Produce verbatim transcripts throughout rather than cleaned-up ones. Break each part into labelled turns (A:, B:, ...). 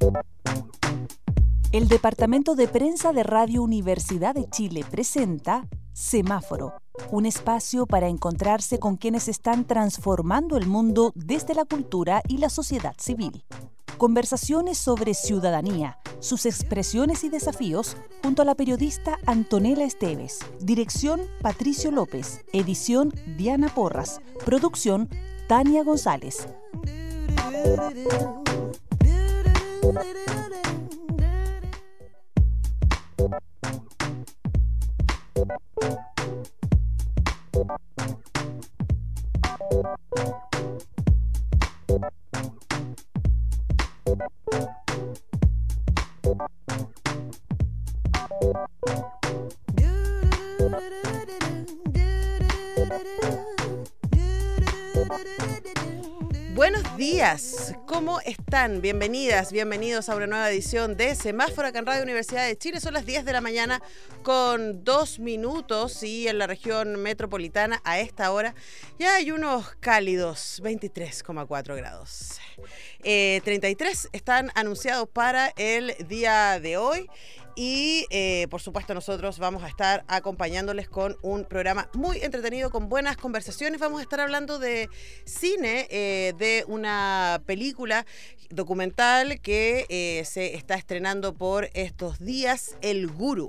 A: El Departamento de Prensa de Radio Universidad de Chile presenta Semáforo, un espacio para encontrarse con quienes están transformando el mundo desde la cultura y la sociedad civil. Conversaciones sobre ciudadanía, sus expresiones y desafíos, junto a la periodista Antonella Esteves. Dirección Patricio López. Edición Diana Porras. Producción Tania González.
B: Buenos días, ¿cómo están? Bienvenidas, bienvenidos a una nueva edición de Semáforo acá en Radio Universidad de Chile. Son las diez de la mañana con dos minutos y en la región metropolitana a esta hora ya hay unos cálidos veintitrés coma cuatro grados. Eh, treinta y tres están anunciados para el día de hoy. Y eh, por supuesto nosotros vamos a estar acompañándoles con un programa muy entretenido, con buenas conversaciones. Vamos a estar hablando de cine, eh, de una película documental que eh, se está estrenando por estos días, El Gurú.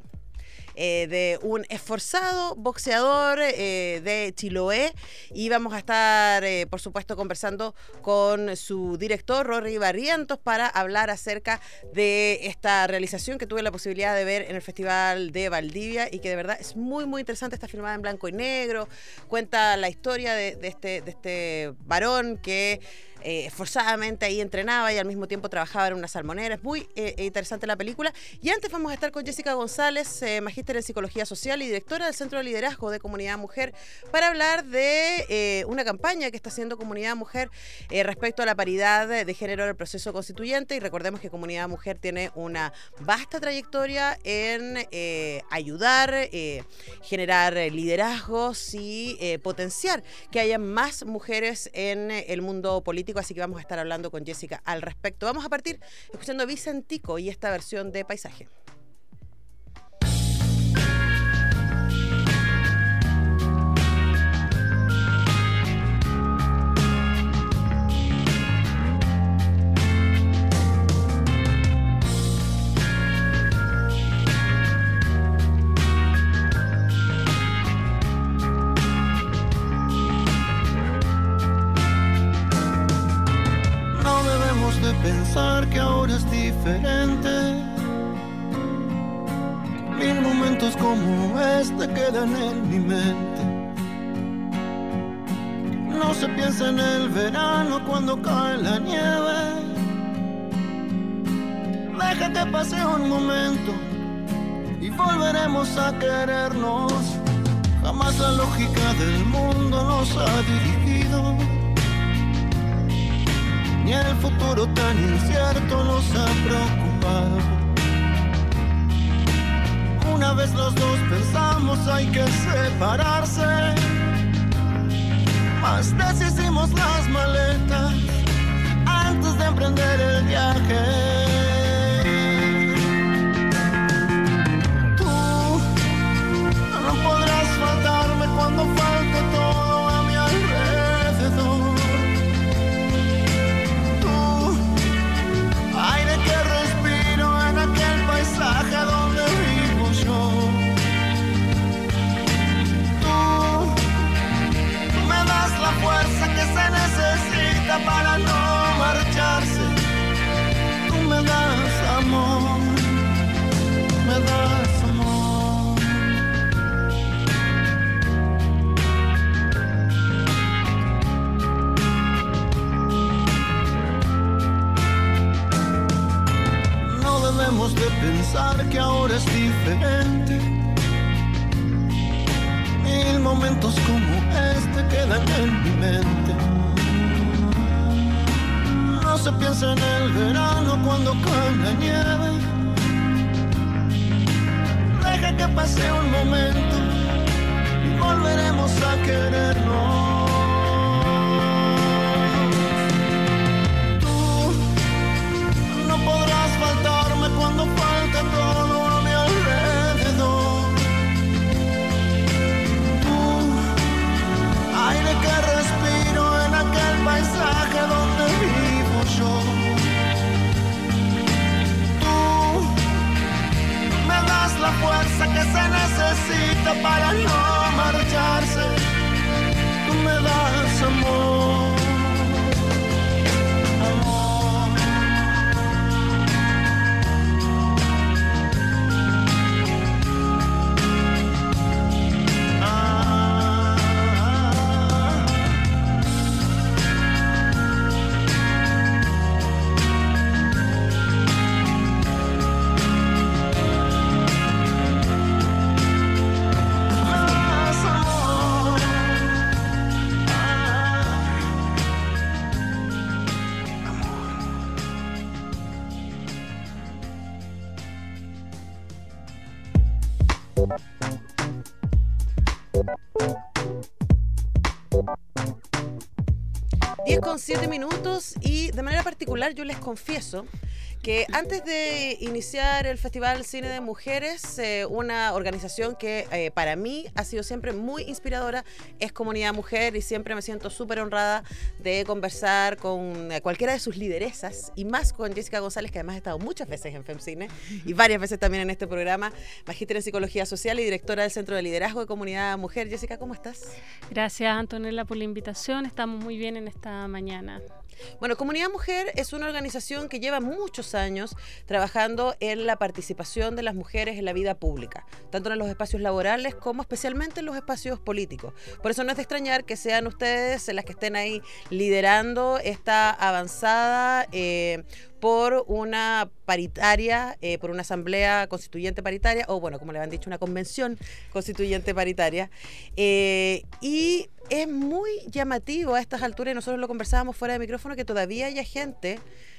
B: Eh, de un esforzado boxeador eh, de Chiloé, y vamos a estar eh, por supuesto conversando con su director Rory Barrientos para hablar acerca de esta realización que tuve la posibilidad de ver en el Festival de Valdivia y que de verdad es muy muy interesante. Está filmada en blanco y negro, cuenta la historia de, de, este, de este varón que Eh, esforzadamente ahí entrenaba y al mismo tiempo trabajaba en una salmonera. Es muy eh, interesante la película. Y antes vamos a estar con Jessica González, eh, magíster en Psicología Social y directora del Centro de Liderazgo de Comunidad Mujer, para hablar de eh, una campaña que está haciendo Comunidad Mujer eh, respecto a la paridad de género en el proceso constituyente. Y recordemos que Comunidad Mujer tiene una vasta trayectoria en eh, ayudar, eh, generar liderazgos y eh, potenciar que haya más mujeres en el mundo político. Así que vamos a estar hablando con Jessica al respecto. Vamos a partir escuchando Vicentico y esta versión de Paisaje.
C: De pensar que ahora es diferente. Mil momentos como este quedan en mi mente. No se piensa en el verano cuando cae la nieve. Deja que pase un momento y volveremos a querernos. Jamás la lógica del mundo nos ha dirigido, ni el futuro tan incierto nos ha preocupado. Una vez los dos pensamos hay que separarse, mas deshicimos las maletas antes de emprender el viaje. Tú no podrás faltarme cuando falte todo a mi alrededor. Aire que respiro en aquel paisaje donde vivo yo. Tú me das la fuerza que se necesita para no marcharse. Tú me das amor, me das amor. Debemos de pensar que ahora es diferente. Mil momentos como este quedan en mi mente. No se piensa en el verano cuando cae la nieve. Deja que pase un momento y volveremos a querernos. Tú no podrás necesita para no marcharse. Tú me das amor, amor. Ah, más amor.
B: diez con siete minutos y de manera particular yo les confieso que antes de iniciar el Festival Cine de Mujeres, eh, una organización que eh, para mí ha sido siempre muy inspiradora es Comunidad Mujer, y siempre me siento súper honrada de conversar con eh, cualquiera de sus lideresas, y más con Jessica González, que además ha estado muchas veces en FemCine y varias veces también en este programa, magíster en Psicología Social y directora del Centro de Liderazgo de Comunidad Mujer. Jessica, ¿cómo estás?
D: Gracias, Antonella, por la invitación. Estamos muy bien en esta mañana.
B: Bueno, Comunidad Mujer es una organización que lleva muchos años trabajando en la participación de las mujeres en la vida pública, tanto en los espacios laborales como especialmente en los espacios políticos. Por eso no es de extrañar que sean ustedes las que estén ahí liderando esta avanzada eh, por una paritaria, eh, por una asamblea constituyente paritaria, o bueno, como le han dicho, una convención constituyente paritaria. Eh, y es muy llamativo a estas alturas, y nosotros lo conversábamos fuera de micrófono, que todavía haya gente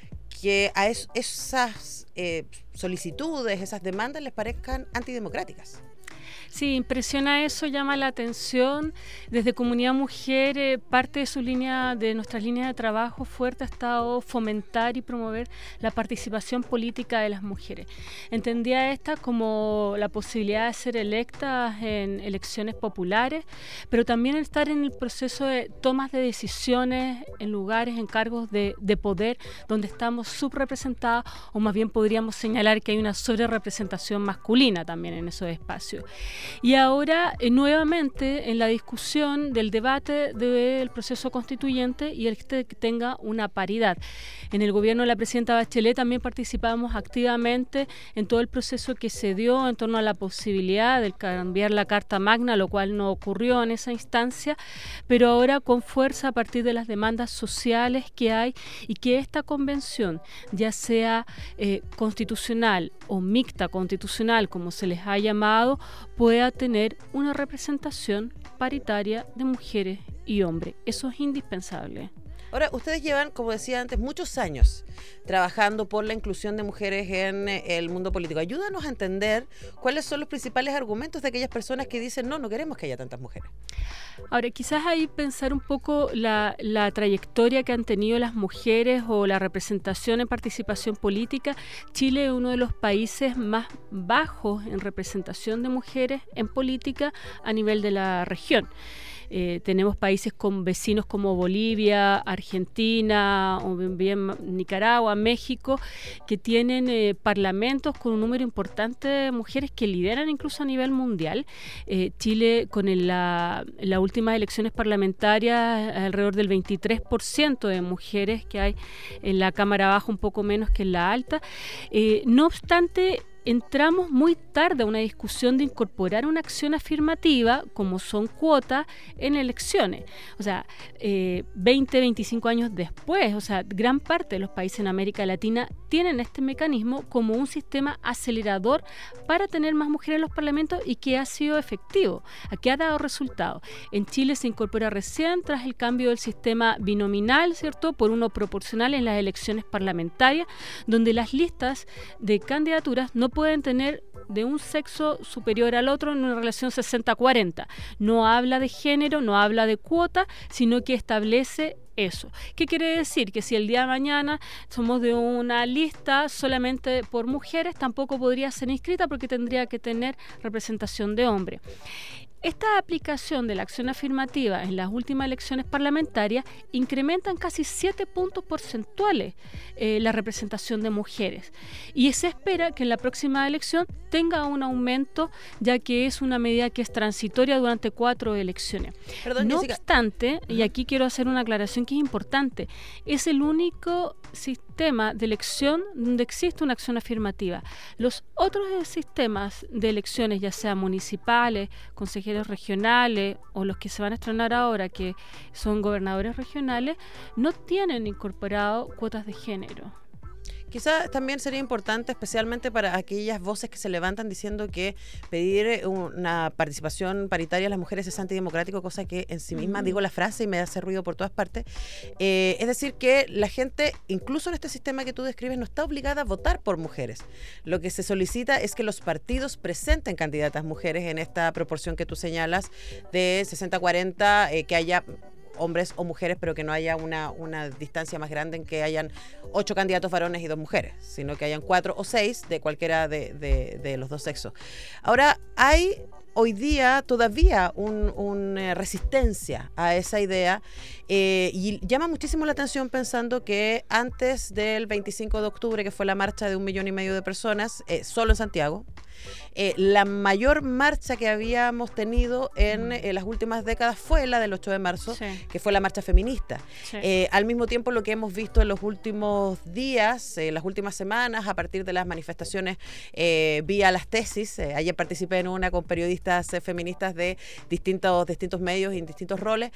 B: que a es, esas eh, solicitudes, esas demandas les parezcan antidemocráticas.
D: Sí, impresiona eso, llama la atención. Desde Comunidad Mujer, eh, parte de su línea, de nuestras líneas de trabajo fuerte ha estado fomentar y promover la participación política de las mujeres. Entendía esta como la posibilidad de ser electas en elecciones populares, pero también estar en el proceso de tomas de decisiones en lugares, en cargos de, de poder, donde estamos subrepresentadas, o más bien podríamos señalar que hay una sobrerepresentación masculina también en esos espacios. Y ahora, eh, nuevamente, en la discusión del debate del proceso constituyente y el que tenga una paridad. En el gobierno de la presidenta Bachelet también participamos activamente en todo el proceso que se dio en torno a la posibilidad de cambiar la Carta Magna, lo cual no ocurrió en esa instancia, pero ahora con fuerza a partir de las demandas sociales que hay, y que esta convención, ya sea eh, constitucional o mixta constitucional, como se les ha llamado, pueda tener una representación paritaria de mujeres y hombres. Eso es indispensable.
B: Ahora, ustedes llevan, como decía antes, muchos años trabajando por la inclusión de mujeres en el mundo político. Ayúdanos a entender cuáles son los principales argumentos de aquellas personas que dicen no, no queremos que haya tantas mujeres.
D: Ahora, quizás ahí pensar un poco la, la trayectoria que han tenido las mujeres o la representación en participación política. Chile es uno de los países más bajos en representación de mujeres en política a nivel de la región. Eh, tenemos países con vecinos como Bolivia, Argentina, o bien Nicaragua, México, que tienen eh, parlamentos con un número importante de mujeres que lideran incluso a nivel mundial. Eh, Chile, con el, la, las últimas elecciones parlamentarias, alrededor del veintitrés por ciento de mujeres que hay en la Cámara Baja, un poco menos que en la alta. Eh, no obstante, entramos muy tarde a una discusión de incorporar una acción afirmativa, como son cuotas, en elecciones. O sea, eh, veinte, veinticinco años después, o sea, gran parte de los países en América Latina tienen este mecanismo como un sistema acelerador para tener más mujeres en los parlamentos, y que ha sido efectivo, que ha dado resultados. En Chile se incorpora recién tras el cambio del sistema binominal, ¿cierto?, por uno proporcional en las elecciones parlamentarias, donde las listas de candidaturas no pueden tener de un sexo superior al otro en una relación sesenta cuarenta. No habla de género, no habla de cuota, sino que establece eso. ¿Qué quiere decir? Que si el día de mañana somos de una lista solamente por mujeres, tampoco podría ser inscrita porque tendría que tener representación de hombres. Esta aplicación de la acción afirmativa en las últimas elecciones parlamentarias incrementa en casi siete puntos porcentuales eh, la representación de mujeres. Y se espera que en la próxima elección tenga un aumento, ya que es una medida que es transitoria durante cuatro elecciones.
B: Perdón,
D: no
B: Jessica.
D: obstante, y aquí quiero hacer una aclaración que es importante, es el único sistema de elección donde existe una acción afirmativa. Los otros sistemas de elecciones, ya sean municipales, consejeros regionales o los que se van a estrenar ahora, que son gobernadores regionales, no tienen incorporado cuotas de género.
B: Quizás también sería importante, especialmente para aquellas voces que se levantan diciendo que pedir una participación paritaria a las mujeres es antidemocrático, cosa que en sí misma, mm. digo la frase y me hace ruido por todas partes. Eh, es decir, que la gente, incluso en este sistema que tú describes, no está obligada a votar por mujeres. Lo que se solicita es que los partidos presenten candidatas mujeres en esta proporción que tú señalas de sesenta cuarenta, eh, que haya hombres o mujeres, pero que no haya una, una distancia más grande en que hayan ocho candidatos varones y dos mujeres, sino que hayan cuatro o seis de cualquiera de, de, de los dos sexos. Ahora, hay hoy día todavía una un, resistencia a esa idea eh, y llama muchísimo la atención pensando que antes del veinticinco de octubre, que fue la marcha de un millón y medio de personas, eh, solo en Santiago, Eh, la mayor marcha que habíamos tenido en eh, las últimas décadas fue la del ocho de marzo, sí. que fue la marcha feminista. Sí. Eh, al mismo tiempo, lo que hemos visto en los últimos días, eh, las últimas semanas, a partir de las manifestaciones eh, vía las tesis, eh, ayer participé en una con periodistas eh, feministas de distintos, distintos medios y en distintos roles,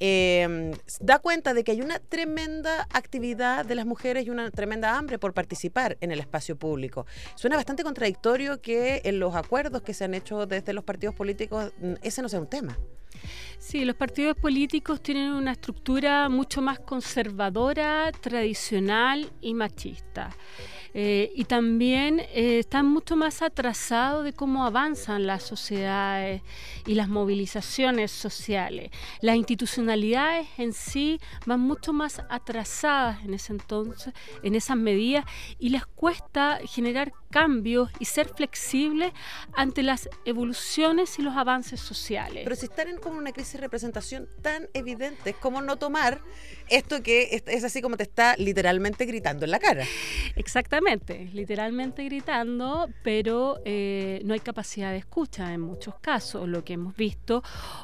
B: eh, da cuenta de que hay una tremenda actividad de las mujeres y una tremenda hambre por participar en el espacio público. Suena bastante contradictorio que en los acuerdos que se han hecho desde los partidos políticos ese no sea un tema.
D: Sí, los partidos políticos tienen una estructura mucho más conservadora, tradicional y machista. Eh, y también eh, están mucho más atrasados de cómo avanzan las sociedades y las movilizaciones sociales. Las institucionalidades en sí van mucho más atrasadas en ese entonces, en esas medidas, y les cuesta generar cambios y ser flexibles ante las evoluciones y los avances sociales.
B: Pero si están en como una crisis de representación tan evidente, ¿cómo no tomar esto que es, es así como te está literalmente gritando en la cara?
D: Exactamente, literalmente gritando, pero eh, no hay capacidad de escucha en muchos casos, lo que hemos visto,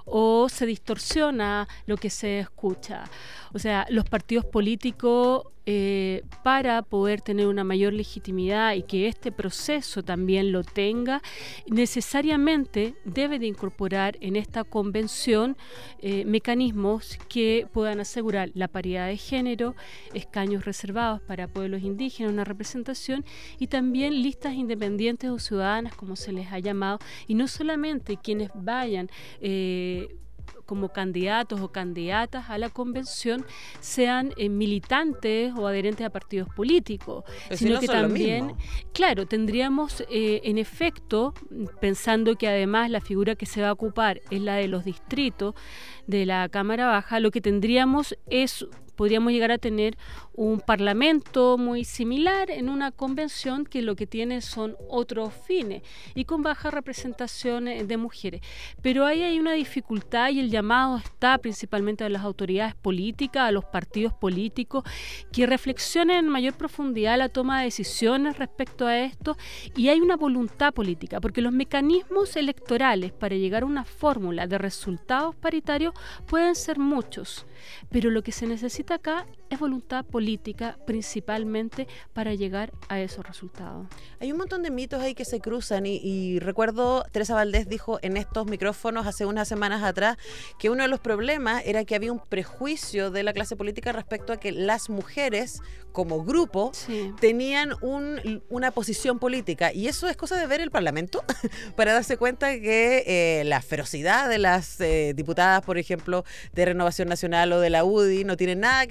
D: o se distorsiona lo que se escucha. O sea, los partidos políticos, eh, para poder tener una mayor legitimidad y que este proceso también lo tenga, necesariamente debe de incorporar en esta convención eh, mecanismos que puedan asegurar la paridad de género, escaños reservados para pueblos indígenas, una representación, y también listas independientes o ciudadanas, como se les ha llamado, y no solamente quienes vayan eh, como candidatos o candidatas a la convención sean eh, militantes o adherentes a partidos políticos,
B: Pero
D: sino
B: si no
D: que también, claro, tendríamos eh, en efecto, pensando que además la figura que se va a ocupar es la de los distritos de la Cámara Baja, lo que tendríamos es, podríamos llegar a tener un parlamento muy similar en una convención que lo que tiene son otros fines y con baja representación de mujeres. Pero ahí hay una dificultad y el llamado está principalmente a las autoridades políticas, a los partidos políticos, que reflexionen en mayor profundidad la toma de decisiones respecto a esto, y hay una voluntad política, porque los mecanismos electorales para llegar a una fórmula de resultados paritarios pueden ser muchos, pero lo que se necesita acá es voluntad política principalmente para llegar a esos resultados.
B: Hay un montón de mitos ahí que se cruzan y, y recuerdo Teresa Valdés dijo en estos micrófonos hace unas semanas atrás que uno de los problemas era que había un prejuicio de la clase política respecto a que las mujeres como grupo sí. tenían un, una posición política, y eso es cosa de ver el Parlamento para darse cuenta que eh, la ferocidad de las eh, diputadas, por ejemplo, de Renovación Nacional o de la U D I no tiene nada que ver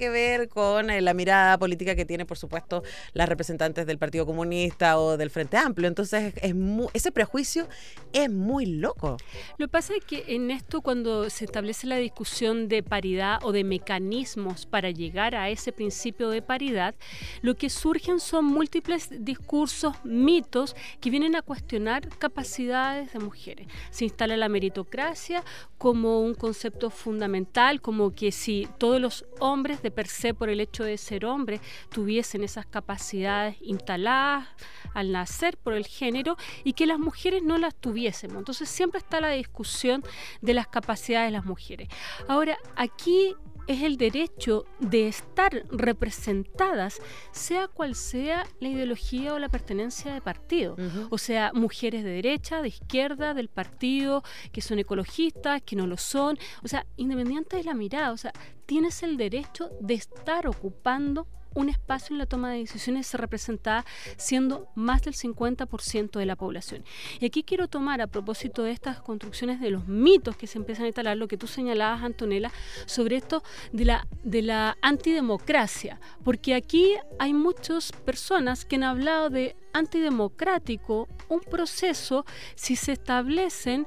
B: con eh, la mirada política que tienen, por supuesto, las representantes del Partido Comunista o del Frente Amplio. Entonces, es muy, ese prejuicio es muy loco.
D: Lo que pasa es que en esto, cuando se establece la discusión de paridad o de mecanismos para llegar a ese principio de paridad, lo que surgen son múltiples discursos, mitos, que vienen a cuestionar capacidades de mujeres. Se instala la meritocracia como un concepto fundamental, como que si todos los hombres de per se, por el hecho de ser hombres, tuviesen esas capacidades instaladas al nacer por el género y que las mujeres no las tuviésemos. Entonces siempre está la discusión de las capacidades de las mujeres. Ahora, aquí es el derecho de estar representadas, sea cual sea la ideología o la pertenencia de partido. Uh-huh. O sea, mujeres de derecha, de izquierda, del partido, que son ecologistas, que no lo son. O sea, independiente de la mirada, o sea, tienes el derecho de estar ocupando un espacio en la toma de decisiones, ser representada siendo más del cincuenta por ciento de la población. Y aquí quiero tomar, a propósito de estas construcciones de los mitos que se empiezan a instalar, lo que tú señalabas, Antonella, sobre esto de la, de la antidemocracia, porque aquí hay muchas personas que han hablado de antidemocrático un proceso si se establecen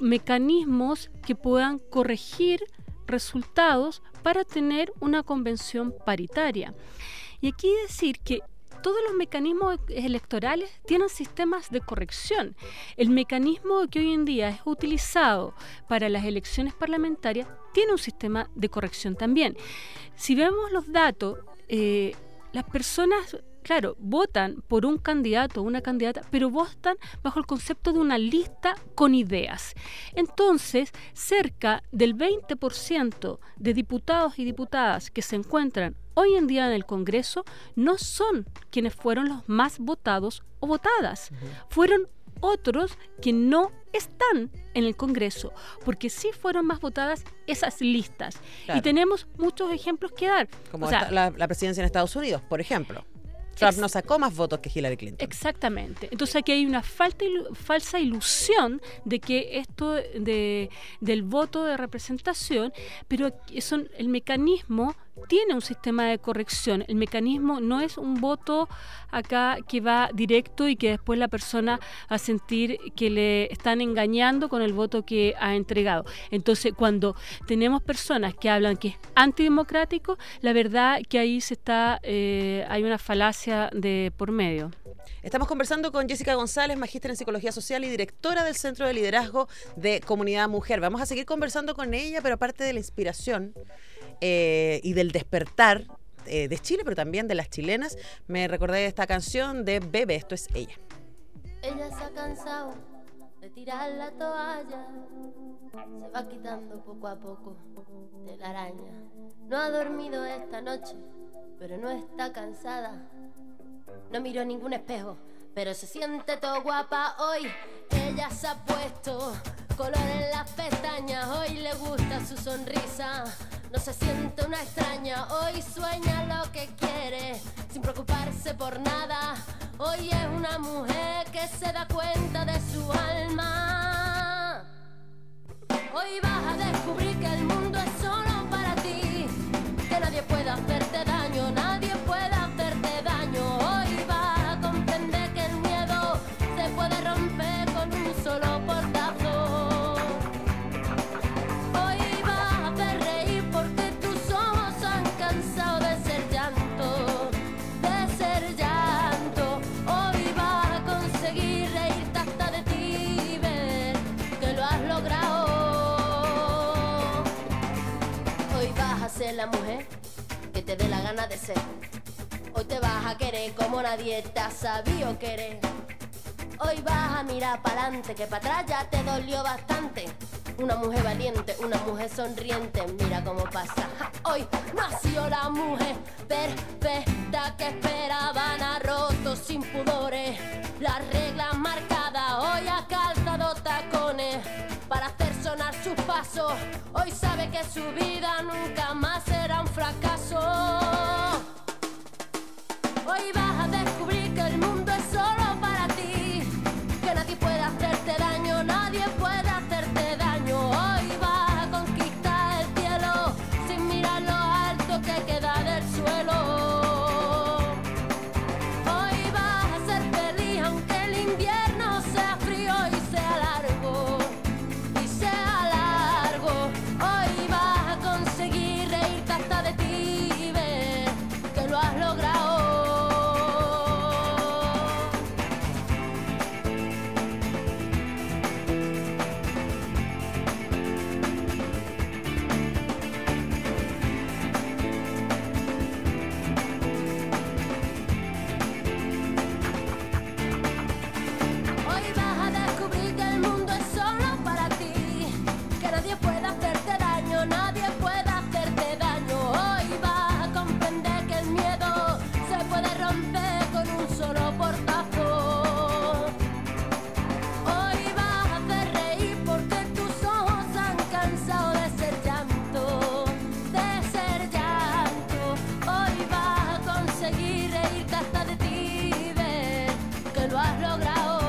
D: mecanismos que puedan corregir resultados para tener una convención paritaria. Y aquí decir que todos los mecanismos electorales tienen sistemas de corrección. El mecanismo que hoy en día es utilizado para las elecciones parlamentarias tiene un sistema de corrección también. Si vemos los datos, eh, las personas, claro, votan por un candidato o una candidata, pero votan bajo el concepto de una lista con ideas. Entonces, cerca del veinte por ciento de diputados y diputadas que se encuentran hoy en día en el Congreso no son quienes fueron los más votados o votadas. Uh-huh. Fueron otros que no están en el Congreso, porque sí fueron más votadas esas listas. Claro. Y tenemos muchos ejemplos que dar.
B: Como
D: o sea,
B: la, la presidencia en Estados Unidos, por ejemplo. Trump no sacó más votos que Hillary Clinton.
D: Exactamente. Entonces aquí hay una falta, ilu- falsa ilusión de que esto de, del voto de representación, pero son, el mecanismo tiene un sistema de corrección. El mecanismo no es un voto acá que va directo y que después la persona va a sentir que le están engañando con el voto que ha entregado. Entonces, cuando tenemos personas que hablan que es antidemocrático, la verdad que ahí se está, eh, hay una falacia de por medio.
B: Estamos conversando con Jessica González, magíster en Psicología Social y directora del Centro de Liderazgo de Comunidad Mujer. Vamos a seguir conversando con ella, pero aparte de la inspiración eh, y del despertar eh, de Chile, pero también de las chilenas, me recordé de esta canción de Bebe, esto es Ella.
E: Ella se ha cansado de tirar la toalla, se va quitando poco a poco de la araña. No ha dormido esta noche, pero no está cansada. No miró ningún espejo, pero se siente todo guapa hoy. Ella se ha puesto color en las pestañas, hoy le gusta su sonrisa. No se siente una extraña, hoy sueña lo que quiere, sin preocuparse por nada. Hoy es una mujer que se da cuenta de su alma. Hoy vas a descubrir que el mundo es solo para ti, que nadie puede hacerte daño, nadie puede hacerte daño. Hoy vas a comprender que el miedo se puede romper con un solo portazo. Hoy vas a hacer reír porque tus ojos han cansado de ser llanto, de ser llanto. Hoy vas a conseguir reírte hasta de ti y ver que lo has logrado. Hoy vas a ser la mujer que te dé la gana de ser. Hoy te vas a querer como nadie te ha sabido querer. Hoy vas a mirar para adelante, que para atrás ya te dolió bastante. Una mujer valiente, una mujer sonriente, mira cómo pasa. Ja, hoy nació la mujer perfecta que esperaban, ha roto sin pudores las reglas marcadas. Hoy ha calzado tacones para hacer sonar sus pasos. Hoy sabe que su vida nunca más será un fracaso. Hoy vas a descubrir que el mundo es solo para ti, que nadie puede hacerte daño, nadie puede hacerte daño. Hoy vas a conquistar el cielo sin mirar lo alto que queda del suelo. lo has logrado.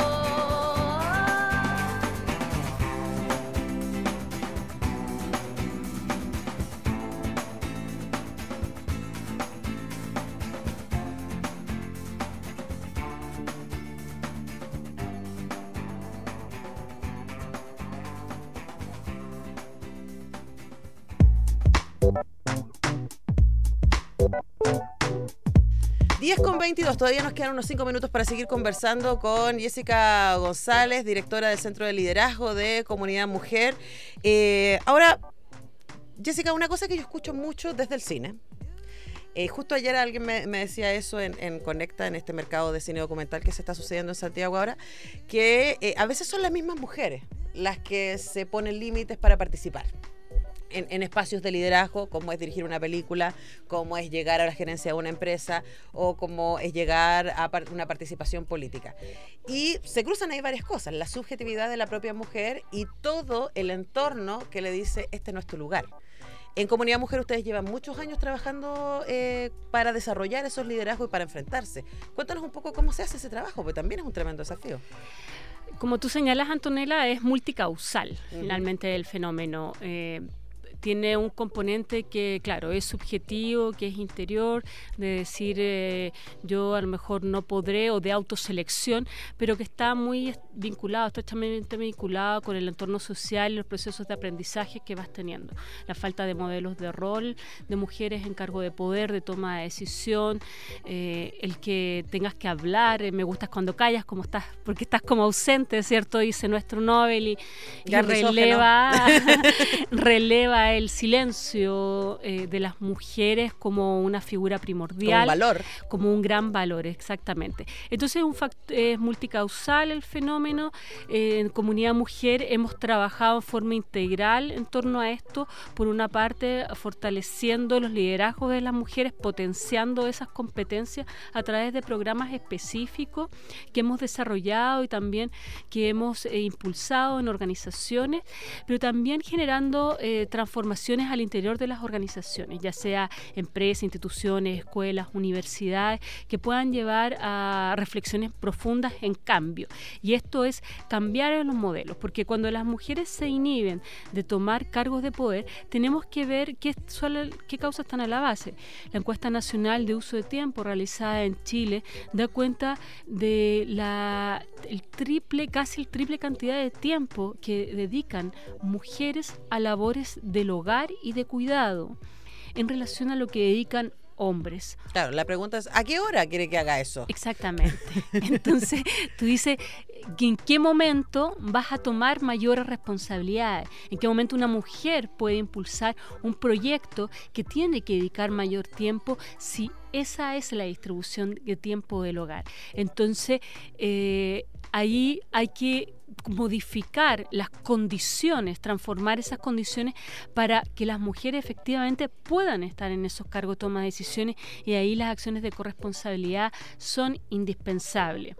B: diez con veintidós, todavía nos quedan unos cinco minutos para seguir conversando con Jessica González, directora del Centro de Liderazgo de Comunidad Mujer. Eh, ahora, Jessica, una cosa que yo escucho mucho desde el cine. Eh, justo ayer alguien me, me decía eso en, en Conecta, en este mercado de cine documental que se está sucediendo en Santiago ahora, que eh, a veces son las mismas mujeres las que se ponen límites para participar. En, en espacios de liderazgo, como es dirigir una película, como es llegar a la gerencia de una empresa o como es llegar a par- una participación política. Y se cruzan ahí varias cosas, la subjetividad de la propia mujer y todo el entorno que le dice, este no es tu lugar. En Comunidad Mujer ustedes llevan muchos años trabajando eh, para desarrollar esos liderazgos y para enfrentarse. Cuéntanos un poco cómo se hace ese trabajo, porque también es un tremendo desafío.
D: Como tú señalas, Antonella, es multicausal, uh-huh. finalmente, el fenómeno. Eh, tiene un componente que, claro, es subjetivo, que es interior, de decir eh, yo a lo mejor no podré, o de autoselección, pero que está muy vinculado, estrechamente vinculado con el entorno social y los procesos de aprendizaje que vas teniendo. La falta de modelos de rol, de mujeres en cargo de poder, de toma de decisión, eh, el que tengas que hablar, eh, me gustas cuando callas, como estás, porque estás como ausente, ¿cierto? Dice nuestro Nobel y, y releva, releva el silencio eh, de las mujeres como una figura primordial.
B: Como un valor.
D: Como un gran valor, exactamente. Entonces un fact- es multicausal el fenómeno. Eh, en Comunidad Mujer hemos trabajado en forma integral en torno a esto. Por una parte, fortaleciendo los liderazgos de las mujeres, potenciando esas competencias a través de programas específicos que hemos desarrollado y también que hemos eh, impulsado en organizaciones, pero también generando eh, transformaciones al interior de las organizaciones, ya sea empresas, instituciones, escuelas, universidades, que puedan llevar a reflexiones profundas en cambio. Y esto es cambiar los modelos, porque cuando las mujeres se inhiben de tomar cargos de poder, tenemos que ver qué, qué causas están a la base. La encuesta nacional de uso de tiempo realizada en Chile da cuenta de la el triple, casi el triple cantidad de tiempo que dedican mujeres a labores del hogar y de cuidado en relación a lo que dedican hombres.
B: Claro, la pregunta es, ¿a qué hora quiere que haga eso?
D: Exactamente. Entonces, tú dices, ¿en qué momento vas a tomar mayores responsabilidades? ¿En qué momento una mujer puede impulsar un proyecto que tiene que dedicar mayor tiempo si esa es la distribución de tiempo del hogar? Entonces, eh, ahí hay que modificar las condiciones, transformar esas condiciones para que las mujeres efectivamente puedan estar en esos cargos de toma de decisiones, y ahí las acciones de corresponsabilidad son indispensables.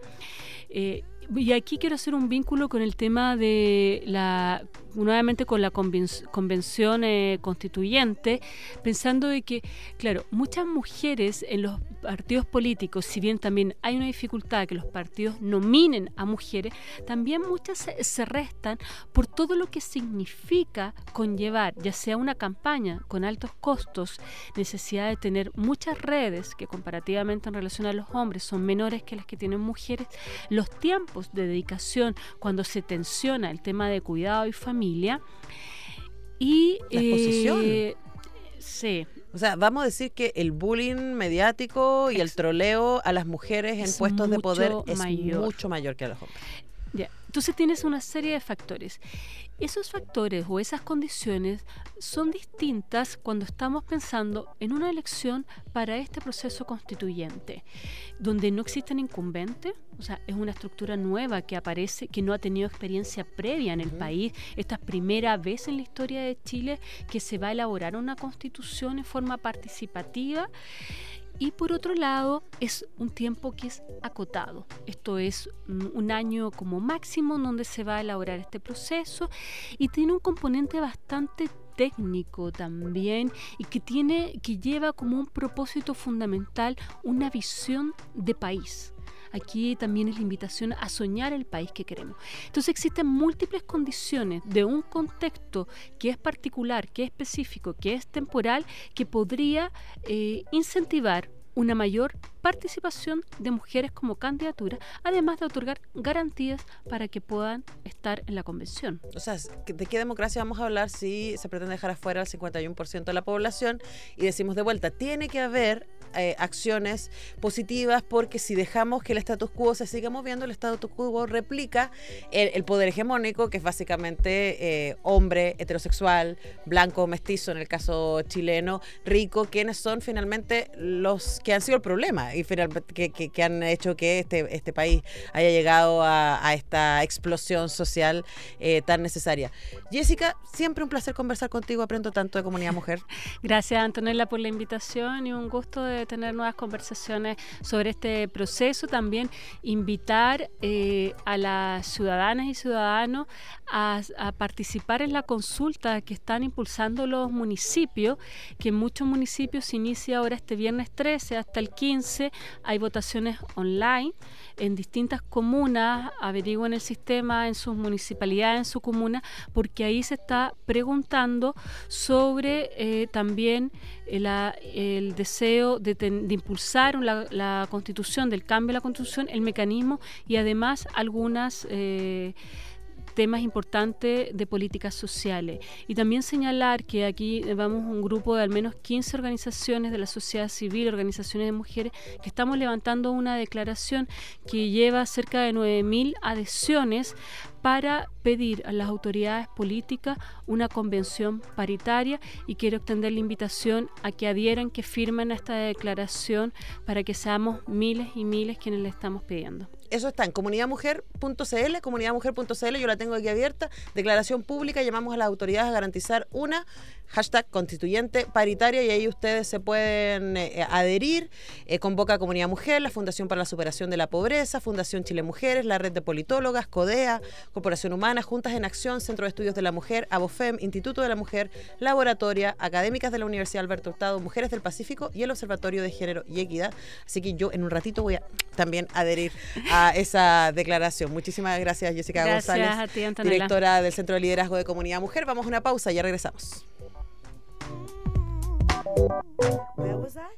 D: Eh, y aquí quiero hacer un vínculo con el tema de la, nuevamente con la conven- convención eh, constituyente, pensando de que, claro, muchas mujeres en los partidos políticos, si bien también hay una dificultad que los partidos nominen a mujeres, también muchas se, se restan por todo lo que significa conllevar, ya sea una campaña con altos costos, necesidad de tener muchas redes que comparativamente en relación a los hombres son menores que las que tienen mujeres, los tiempos de dedicación cuando se tensiona el tema de cuidado y familia y
B: la exposición.
D: Eh, sí.
B: O sea, vamos a decir que el bullying mediático y Ex- el troleo a las mujeres en puestos de poder es mayor. mucho mayor que a los hombres.
D: Ya. Entonces tienes una serie de factores. Esos factores o esas condiciones son distintas cuando estamos pensando en una elección para este proceso constituyente, donde no existen incumbentes, o sea, es una estructura nueva que aparece, que no ha tenido experiencia previa en el uh-huh. país. Esta es primera vez en la historia de Chile que se va a elaborar una constitución en forma participativa. Y por otro lado, es un tiempo que es acotado. Esto es un año como máximo en donde se va a elaborar este proceso, y tiene un componente bastante técnico también, y que tiene, que lleva como un propósito fundamental una visión de país. aquí también es la invitación a soñar el país que queremos. Entonces existen múltiples condiciones de un contexto que es particular, que es específico, que es temporal, que podría eh, incentivar una mayor participación de mujeres como candidatura, además de otorgar garantías para que puedan estar en la convención.
B: O sea, ¿de qué democracia vamos a hablar si se pretende dejar afuera al cincuenta y uno por ciento de la población? Y decimos de vuelta, tiene que haber eh, acciones positivas, porque si dejamos que el status quo se siga moviendo, el status quo replica el, el poder hegemónico, que es básicamente eh, hombre, heterosexual, blanco, mestizo, en el caso chileno, rico, quienes son finalmente los que han sido el problema y finalmente que, que, que han hecho que este, este país haya llegado a, a esta explosión social eh, tan necesaria. Jessica, siempre un placer conversar contigo, aprendo tanto de comunidad mujer.
D: Gracias, Antonella, por la invitación y un gusto de tener nuevas conversaciones sobre este proceso. También invitar eh, a las ciudadanas y ciudadanos a, a participar en la consulta que están impulsando los municipios, que en muchos municipios se inicia ahora este viernes trece hasta el quince. Hay votaciones online en distintas comunas. Averigüen el sistema en sus municipalidades, en su comuna, porque ahí se está preguntando sobre eh, también el, el deseo de, ten, de impulsar la, la constitución, del cambio de la constitución, el mecanismo y además algunas eh, temas importantes de políticas sociales. Y también señalar que aquí vamos un grupo de al menos quince organizaciones de la sociedad civil, organizaciones de mujeres, que estamos levantando una declaración que lleva cerca de nueve mil adhesiones para pedir a las autoridades políticas una convención paritaria, y quiero extender la invitación a que adhieran, que firmen a esta declaración para que seamos miles y miles quienes le estamos pidiendo.
B: Eso está en comunidad mujer punto c l, comunidad mujer punto c l, yo la tengo aquí abierta, declaración pública, llamamos a las autoridades a garantizar una hashtag constituyente paritaria, y ahí ustedes se pueden eh, adherir. Eh, convoca a Comunidad Mujer, la Fundación para la Superación de la Pobreza, Fundación Chile Mujeres, la Red de Politólogas, CODEA, Corporación Humana, Juntas en Acción, Centro de Estudios de la Mujer, ABOFEM, Instituto de la Mujer, Laboratoria, Académicas de la Universidad Alberto Hurtado, Mujeres del Pacífico y el Observatorio de Género y Equidad. Así que yo en un ratito voy a también adherir a esa declaración. Muchísimas gracias, Jessica
D: gracias
B: González,
D: a ti, Antonella,
B: directora del Centro de Liderazgo de Comunidad Mujer. Vamos a una pausa y ya regresamos. Where was I?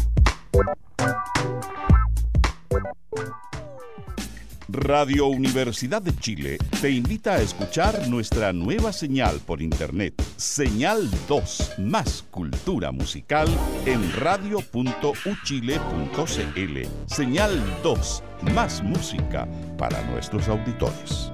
F: Radio Universidad de Chile te invita a escuchar nuestra nueva señal por internet, Señal dos, más cultura musical en radio punto u chile punto c l. Señal dos, más música para nuestros auditores.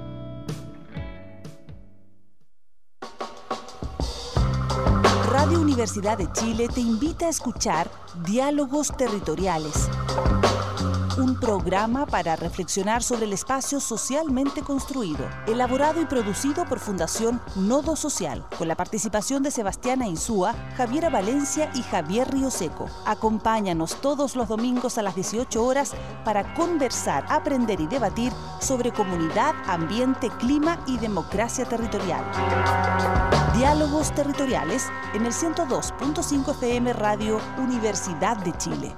A: Radio Universidad de Chile te invita a escuchar Diálogos Territoriales, un programa para reflexionar sobre el espacio socialmente construido, elaborado y producido por Fundación Nodo Social, con la participación de Sebastiana Insúa, Javiera Valencia y Javier Ríoseco. Acompáñanos todos los domingos a las dieciocho horas para conversar, aprender y debatir sobre comunidad, ambiente, clima y democracia territorial. Diálogos Territoriales en el ciento dos punto cinco F M Radio Universidad de Chile.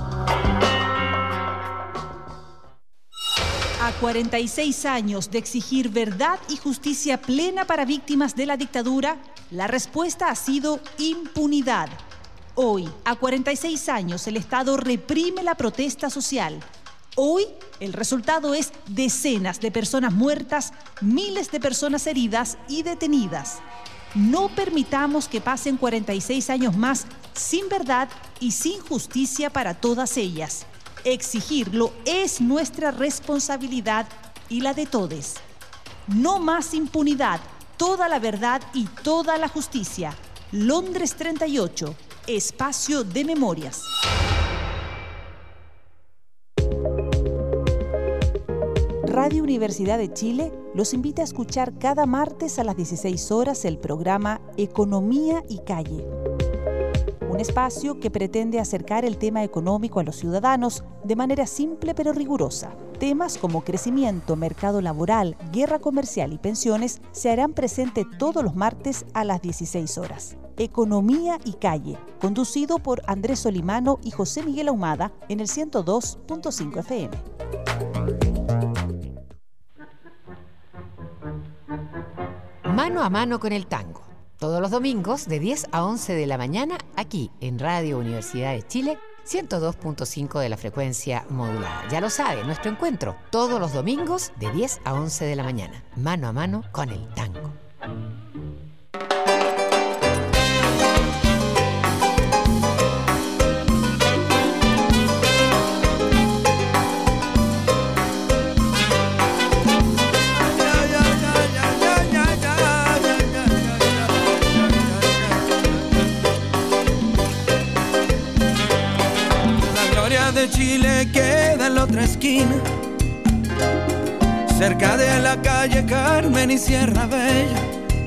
A: A cuarenta y seis años de exigir verdad y justicia plena para víctimas de la dictadura, la respuesta ha sido impunidad. Hoy, a cuarenta y seis años, el Estado reprime la protesta social. Hoy, el resultado es decenas de personas muertas, miles de personas heridas y detenidas. No permitamos que pasen cuarenta y seis años más sin verdad y sin justicia para todas ellas. Exigirlo es nuestra responsabilidad y la de todos. No más impunidad, toda la verdad y toda la justicia. Londres treinta y ocho, espacio de memorias. Radio Universidad de Chile los invita a escuchar cada martes a las dieciséis horas el programa Economía y Calle. un espacio que pretende acercar el tema económico a los ciudadanos de manera simple pero rigurosa. Temas como crecimiento, mercado laboral, guerra comercial y pensiones se harán presente todos los martes a las dieciséis horas. Economía y Calle, conducido por Andrés Solimano y José Miguel Ahumada en el ciento dos punto cinco F M.
G: Mano a mano con el tango. Todos los domingos de diez a once de la mañana aquí en Radio Universidad de Chile, ciento dos punto cinco de la frecuencia modulada. Ya lo sabe, nuestro encuentro todos los domingos de diez a once de la mañana. Mano a mano con el tango.
H: De Chile queda en la otra esquina, cerca de la calle Carmen y Sierra Bella.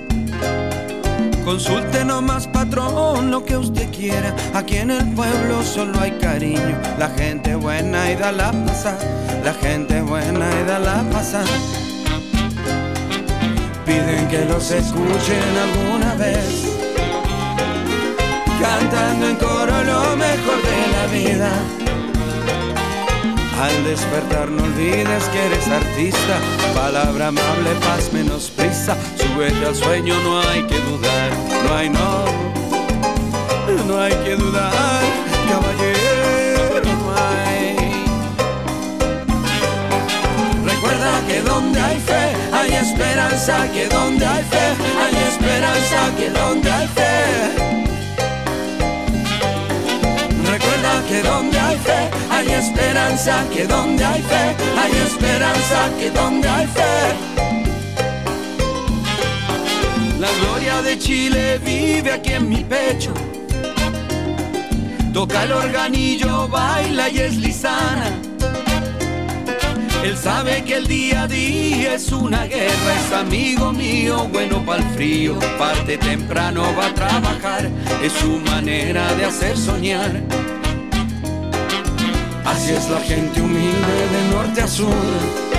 H: Consulte nomás, patrón, lo que usted quiera. Aquí en el pueblo solo hay cariño. La gente buena y da la pasada. La gente buena y da la pasada. Piden que los escuchen alguna vez, cantando en coro lo mejor de la vida. Al despertar no olvides que eres artista. Palabra amable, paz, menos prisa. Súbete al sueño, no hay que dudar. No hay no, no hay que dudar. Caballero, no hay. Recuerda que donde hay fe, hay esperanza. Que donde hay fe, hay esperanza. Que donde hay fe. Recuerda que donde hay fe, hay esperanza. Que donde hay fe, hay esperanza. Que donde hay fe. La gloria de Chile vive aquí en mi pecho. Toca el organillo, baila y es lisana. Él sabe que el día a día es una guerra. Es amigo mío, bueno pa'l frío. Parte temprano, va a trabajar. Es su manera de hacer soñar. Así es la gente humilde de norte a sur.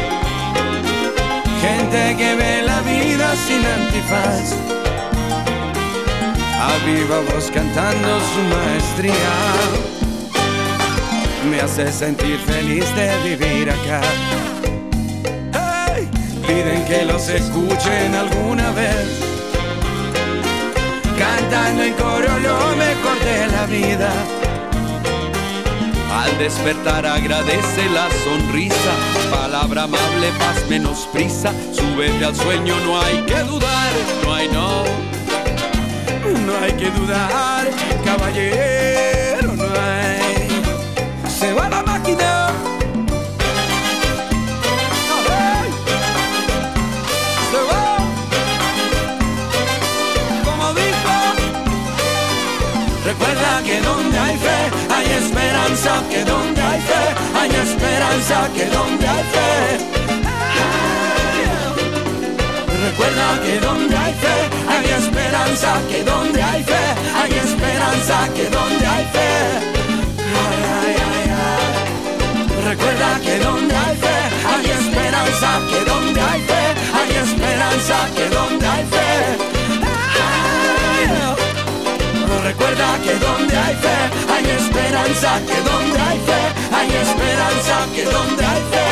H: Gente que ve la vida sin antifaz. A viva voz cantando su maestría. Me hace sentir feliz de vivir acá. Hey, piden que los escuchen alguna vez, cantando en coro lo mejor de la vida. Al despertar agradece la sonrisa. Palabra amable, paz, menos prisa. Súbete al sueño, no hay que dudar. No hay no, no hay que dudar. Caballero, no hay. Se va la máquina. Se va. Como dijo. Recuerda que donde hay fe, hay esperanza. Que donde hay fe, hay esperanza. Que donde hay fe. Recuerda que donde hay fe, hay esperanza. Que donde hay fe, hay esperanza. Que donde hay fe. Ay, ay, ay, ay. Recuerda que donde hay fe, hay esperanza. Que donde hay fe, hay esperanza. Que donde hay fe. Ay, recuerda que donde hay fe, hay esperanza. Que donde hay fe, hay esperanza. Que donde hay fe.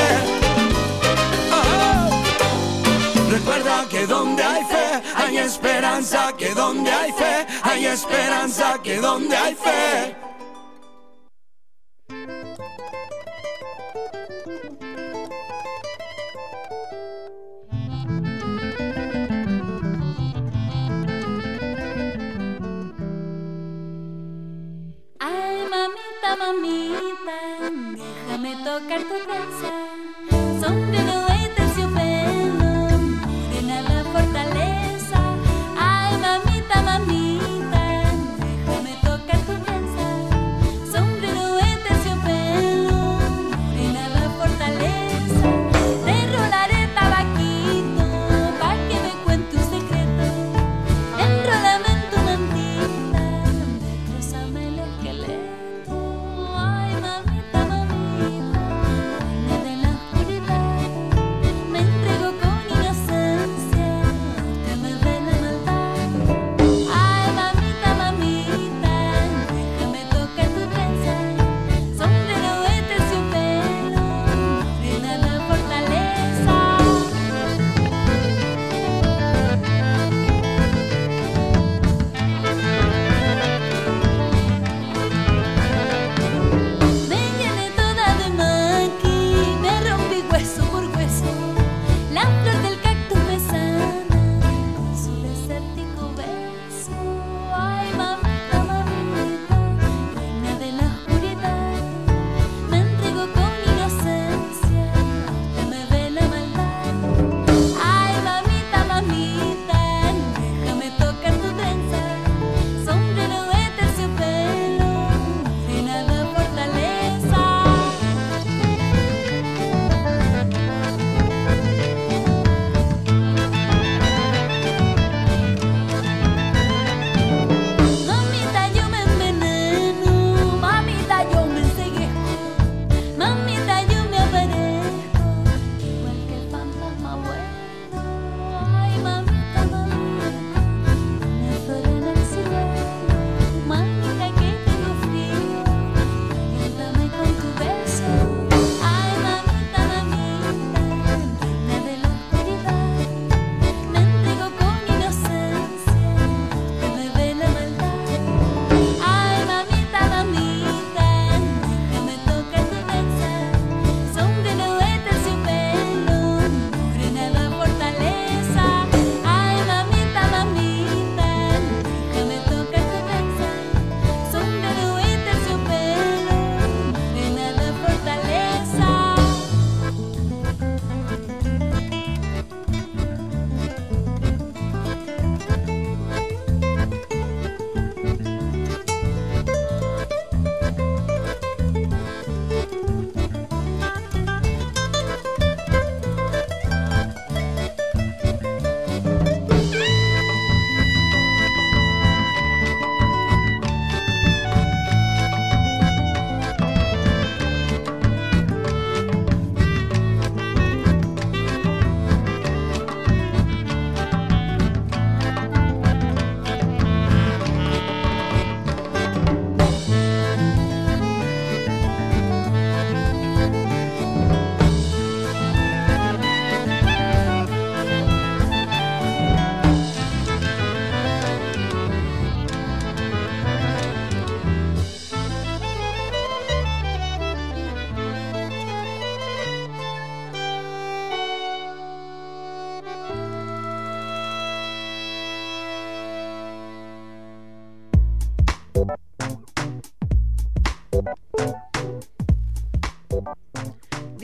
H: Oh. Recuerda que donde hay fe, hay esperanza. Que donde hay fe, hay esperanza. Que donde hay fe.
I: Mamita, déjame tocar tu casa, sombrero de terciopelo, morena la fortaleza. Ay, mamita, mamita, déjame tocar tu casa, sombrero de terciopelo, morena la fortaleza. Te rolaré tabaquito, pa' que me cuente un secreto. Enrólame en tu mantita, destrozame la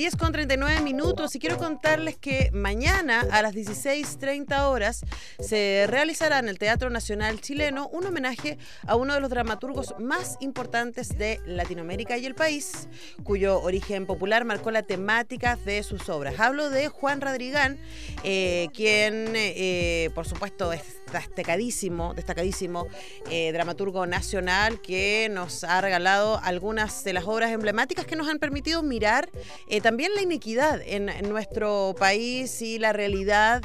B: diez con treinta y nueve minutos y quiero contarles que mañana a las dieciséis treinta horas se realizará en el Teatro Nacional Chileno un homenaje a uno de los dramaturgos más importantes de Latinoamérica y el país, cuyo origen popular marcó la temática de sus obras. Hablo de Juan Radrigán, eh, quien eh, por supuesto es destacadísimo, destacadísimo eh, dramaturgo nacional que nos ha regalado algunas de las obras emblemáticas que nos han permitido mirar eh, también la inequidad en, en nuestro país y la realidad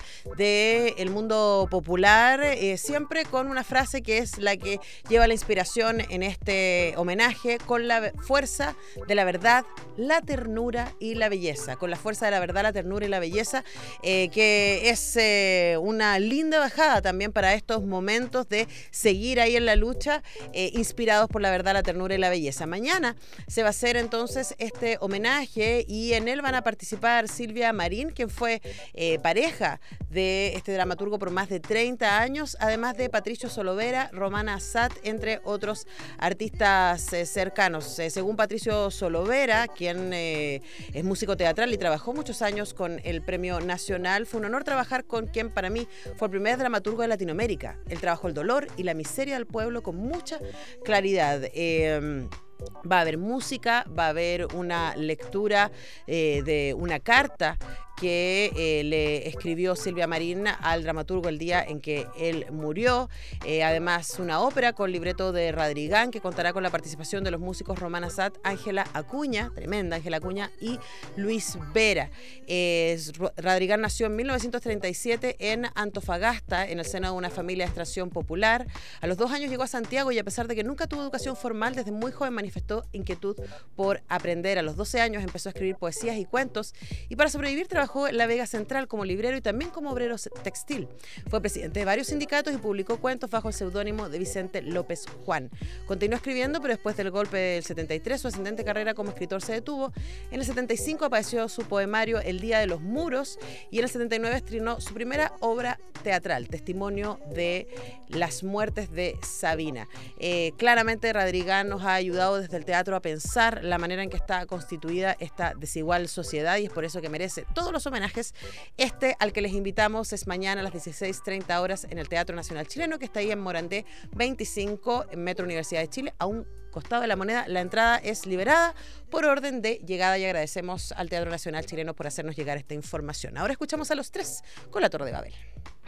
B: del mundo popular, eh, siempre con una frase que es la que lleva la inspiración en este homenaje: con la fuerza de la verdad, la ternura y la belleza. Con la fuerza de la verdad, la ternura y la belleza, eh, que es eh, una linda bajada también para estos momentos de seguir ahí en la lucha, eh, inspirados por la verdad, la ternura y la belleza. Mañana se va a hacer entonces este homenaje y en él van a participar Silvia Marín, quien fue eh, pareja de este dramaturgo por más de treinta años, además de Patricio Solovera, Romana Assad, entre otros artistas eh, cercanos. Eh, según Patricio Solovera, quien eh, es músico teatral y trabajó muchos años con el Premio Nacional, fue un honor trabajar con quien para mí fue el primer dramaturgo de Latinoamérica. Él trabajó el dolor y la miseria del pueblo con mucha claridad. Eh, Va a haber música, va a haber una lectura eh, de una carta que eh, le escribió Silvia Marín al dramaturgo el día en que él murió. Eh, además, una ópera con libreto de Radrigán que contará con la participación de los músicos Romana Assad, Ángela Acuña, tremenda Ángela Acuña, y Luis Vera. Eh, Radrigán nació en mil novecientos treinta y siete en Antofagasta, en el seno de una familia de extracción popular. A los dos años llegó a Santiago y a pesar de que nunca tuvo educación formal, desde muy joven manifestó inquietud por aprender. A los doce años empezó a escribir poesías y cuentos y para sobrevivir trabajó en la Vega Central como librero y también como obrero textil. Fue presidente de varios sindicatos y publicó cuentos bajo el seudónimo de Vicente López Juan. Continuó escribiendo, pero después del golpe del setenta y tres su ascendente carrera como escritor se detuvo. En el setenta y cinco apareció su poemario El Día de los Muros y en el setenta y nueve estrenó su primera obra teatral, Testimonio de las muertes de Sabina. Eh, claramente Radrigán nos ha ayudado desde el teatro a pensar la manera en que está constituida esta desigual sociedad y es por eso que merece todos los homenajes. Este al que les invitamos es mañana a las dieciséis treinta horas en el Teatro Nacional Chileno, que está ahí en Morandé veinticinco, en Metro Universidad de Chile, a un costado de la Moneda. La entrada es liberada por orden de llegada y agradecemos al Teatro Nacional Chileno por hacernos llegar esta información. Ahora escuchamos a Los Tres con La Torre de Babel.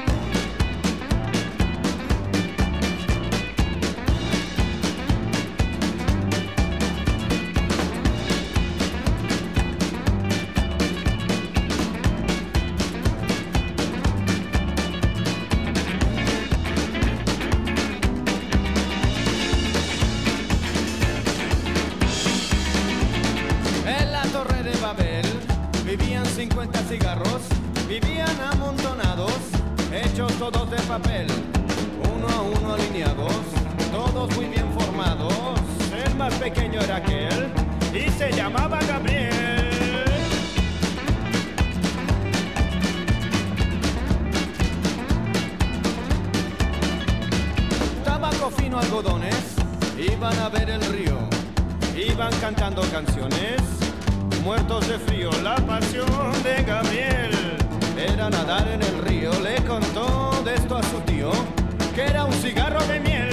J: Vivían cincuenta cigarros, vivían amontonados, hechos todos de papel, uno a uno alineados, todos muy bien formados. El más pequeño era aquel y se llamaba Gabriel. Tabaco fino, algodones, iban a ver el río, iban cantando canciones. Muertos de frío, la pasión de Gabriel era nadar en el río. Le contó de esto a su tío, que era un cigarro de miel.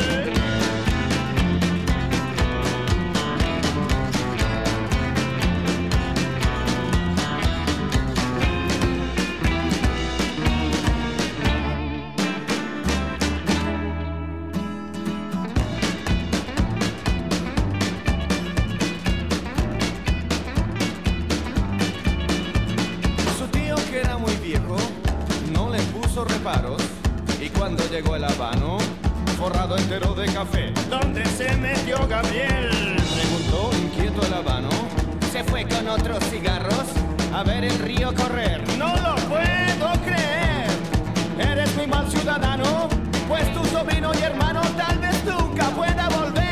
J: Reparos y cuando llegó el habano forrado entero de café, ¿dónde se metió Gabriel? Preguntó inquieto el habano. Se fue con otros cigarros a ver el río correr. No lo puedo creer. Eres muy mal ciudadano, pues tu sobrino y hermano tal vez nunca pueda volver.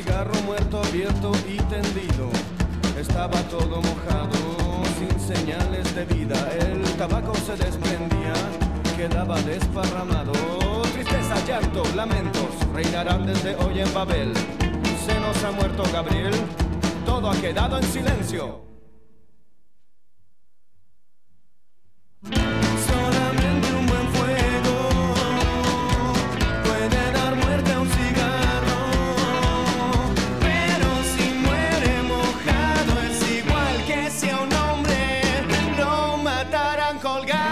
J: cigarro muerto, abierto y tendido. Estaba todo mojado, sin señales de vida. El tabaco se desprendía, quedaba desparramado. Tristeza, llanto, lamentos reinarán desde hoy en Babel. Se nos ha muerto Gabriel, todo ha quedado en silencio. Solamente un buen fuego puede dar muerte a un cigarro, pero si muere mojado es igual que si a un hombre lo mataran colgado.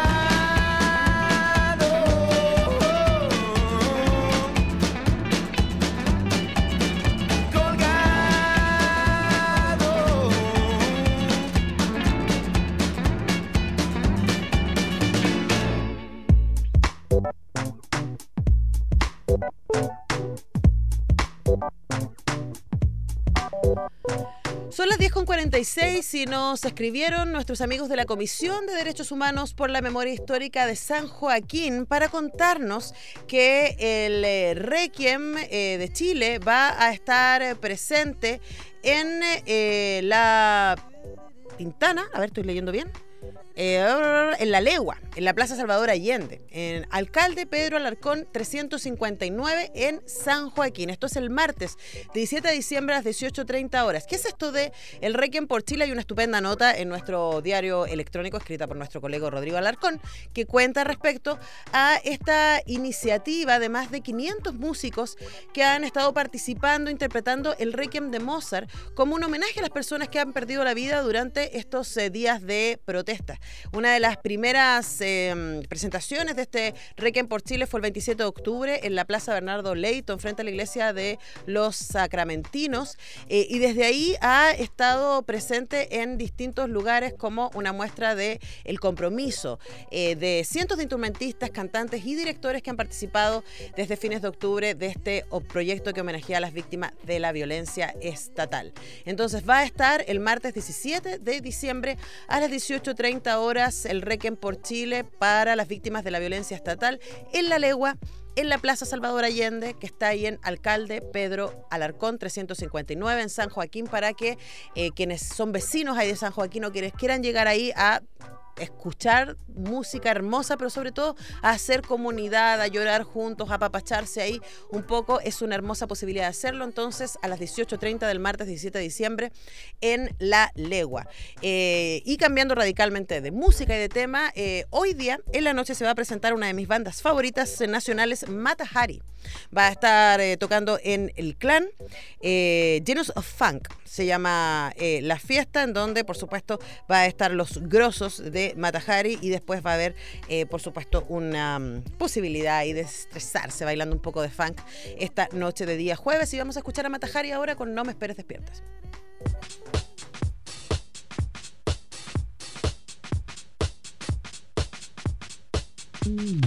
B: Son las diez con cuarenta y seis y nos escribieron nuestros amigos de la Comisión de Derechos Humanos por la Memoria Histórica de San Joaquín para contarnos que el eh, Requiem eh, de Chile va a estar presente en eh, la Pintana, a ver, estoy leyendo bien, eh, en La Legua, en la Plaza Salvador Allende, en Alcalde Pedro Alarcón trescientos cincuenta y nueve en San Joaquín. Esto es el martes diecisiete de diciembre a las dieciocho treinta horas. ¿Qué es esto de el Requiem por Chile? Hay una estupenda nota en nuestro diario electrónico escrita por nuestro colega Rodrigo Alarcón que cuenta respecto a esta iniciativa de más de quinientos músicos que han estado participando, interpretando el Requiem de Mozart como un homenaje a las personas que han perdido la vida durante estos eh, días de protesta. Una de las primeras eh, presentaciones de este Requiem por Chile fue el veintisiete de octubre en la Plaza Bernardo Leyton, frente a la iglesia de los Sacramentinos, eh, y desde ahí ha estado presente en distintos lugares como una muestra de el compromiso eh, de cientos de instrumentistas, cantantes y directores que han participado desde fines de octubre de este proyecto que homenajea a las víctimas de la violencia estatal. Entonces va a estar el martes diecisiete de diciembre a las dieciocho treinta horas el Requiem por Chile para las víctimas de la violencia estatal en La Legua, en la Plaza Salvador Allende, que está ahí en Alcalde Pedro Alarcón trescientos cincuenta y nueve en San Joaquín, para que eh, quienes son vecinos ahí de San Joaquín o quienes quieran llegar ahí a escuchar música hermosa, pero sobre todo a hacer comunidad, a llorar juntos, a apapacharse ahí un poco, es una hermosa posibilidad de hacerlo. Entonces a las dieciocho treinta del martes diecisiete de diciembre en La Legua. Eh, y cambiando radicalmente de música y de tema, eh, hoy día en la noche se va a presentar una de mis bandas favoritas nacionales, Mata Hari. Va a estar eh, tocando en el Clan, eh, Genius of Funk se llama eh, la fiesta, en donde por supuesto va a estar los grosos de Mata Hari, y después va a haber eh, por supuesto una um, posibilidad ahí de estresarse bailando un poco de funk esta noche de día jueves. Y vamos a escuchar a Mata Hari ahora con No me esperes despiertas. Mm.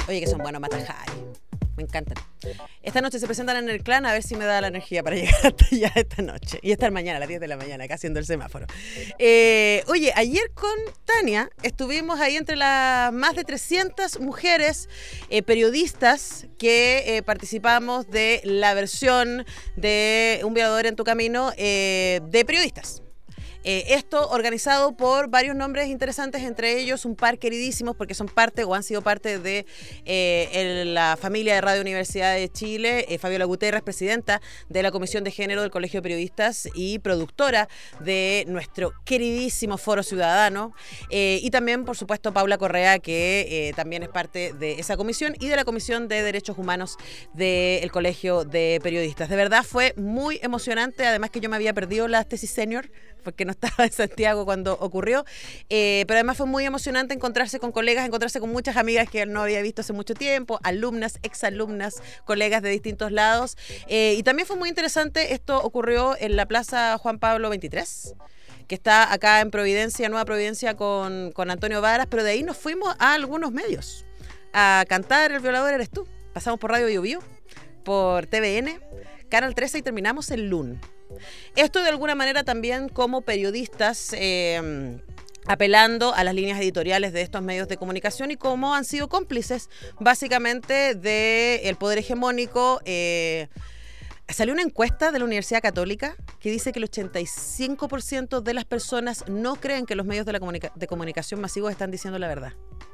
B: Oye, que son buenos matajari. Me encantan. Esta noche se presentan en el Clan, a ver si me da la energía para llegar hasta allá esta noche. Y estar mañana a las diez de la mañana, acá haciendo el semáforo. Eh, oye, ayer con Tania estuvimos ahí entre las más de trescientas mujeres eh, periodistas que eh, participamos de la versión de Un violador en tu camino eh, de periodistas. Eh, esto organizado por varios nombres interesantes, entre ellos un par queridísimos porque son parte o han sido parte de eh, el, la familia de Radio Universidad de Chile. eh, Fabiola Gutiérrez, presidenta de la Comisión de Género del Colegio de Periodistas y productora de nuestro queridísimo Foro Ciudadano, eh, y también, por supuesto, Paula Correa, que eh, también es parte de esa comisión y de la Comisión de Derechos Humanos del Colegio de Periodistas. De verdad fue muy emocionante, además que yo me había perdido la tesis senior porque no estaba en Santiago cuando ocurrió, eh, pero además fue muy emocionante encontrarse con colegas, encontrarse con muchas amigas que no había visto hace mucho tiempo, alumnas, exalumnas, colegas de distintos lados, eh, y también fue muy interesante. Esto ocurrió en la Plaza Juan Pablo veintitrés, que está acá en Providencia, Nueva Providencia, con, con Antonio Varas, pero de ahí nos fuimos a algunos medios a cantar El violador eres tú. Pasamos por Radio Bio Bio, por T V N, Canal trece y terminamos en L U N. Esto de alguna manera también como periodistas eh, apelando a las líneas editoriales de estos medios de comunicación y cómo han sido cómplices básicamente del poder hegemónico. Eh, salió una encuesta de la Universidad Católica que dice que el ochenta y cinco por ciento de las personas no creen que los medios de, la comunica- de comunicación masivos están diciendo la verdad.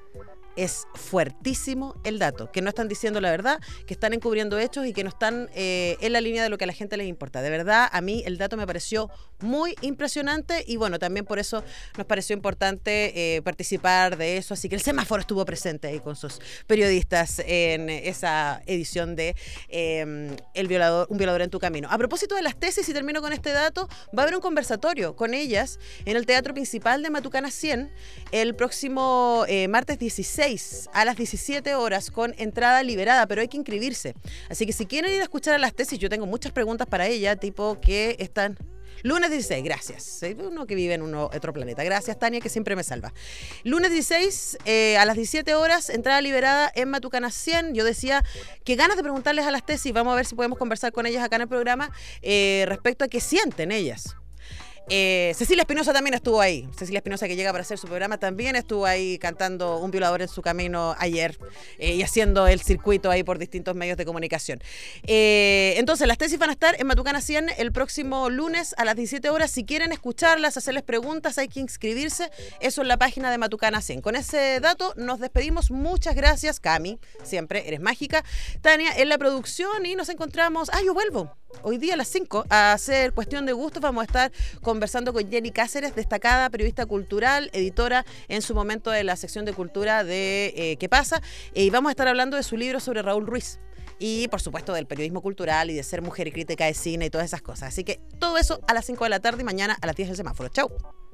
B: Es fuertísimo el dato, que no están diciendo la verdad, que están encubriendo hechos y que no están eh, en la línea de lo que a la gente les importa. De verdad, a mí el dato me pareció muy impresionante y bueno, también por eso nos pareció importante eh, participar de eso. Así que el semáforo estuvo presente ahí con sus periodistas en esa edición de eh, El violador, Un violador en tu camino. A propósito de las tesis, y termino con este dato, va a haber un conversatorio con ellas en el Teatro Principal de Matucana cien el próximo eh, martes dieciséis a las diecisiete horas con entrada liberada, pero hay que inscribirse. Así que si quieren ir a escuchar a las tesis, yo tengo muchas preguntas para ella, tipo que están... Lunes dieciséis, gracias. Uno que vive en uno, otro planeta. Gracias, Tania, que siempre me salva. Lunes dieciséis, eh, a las diecisiete horas, entrada liberada en Matucana cien. Yo decía que ganas de preguntarles a las tesis, vamos a ver si podemos conversar con ellas acá en el programa eh, respecto a qué sienten ellas. Eh, Cecilia Espinosa también estuvo ahí. Cecilia Espinosa, que llega para hacer su programa, también estuvo ahí cantando Un violador en su camino ayer eh, y haciendo el circuito ahí por distintos medios de comunicación. Eh, entonces, las tesis van a estar en Matucana cien el próximo lunes a las diecisiete horas. Si quieren escucharlas, hacerles preguntas, hay que inscribirse. Eso en la página de Matucana cien. Con ese dato nos despedimos. Muchas gracias, Cami. Siempre eres mágica. Tania en la producción y nos encontramos. Ah, yo vuelvo. Hoy día a las cinco a hacer Cuestión de Gustos. Vamos a estar conversando con Jenny Cáceres, destacada periodista cultural, editora en su momento de la sección de cultura de eh, ¿Qué pasa? Y vamos a estar hablando de su libro sobre Raúl Ruiz. Y por supuesto del periodismo cultural y de ser mujer y crítica de cine y todas esas cosas. Así que todo eso a las cinco de la tarde y mañana a las diez del semáforo. Chau.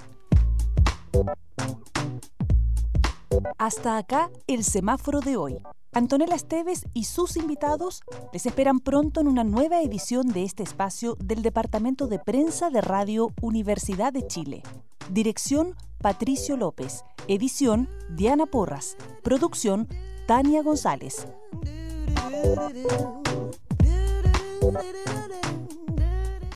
A: Hasta acá el semáforo de hoy. Antonella Esteves y sus invitados les esperan pronto en una nueva edición de este espacio del Departamento de Prensa de Radio Universidad de Chile. Dirección Patricio López. Edición Diana Porras. Producción Tania González.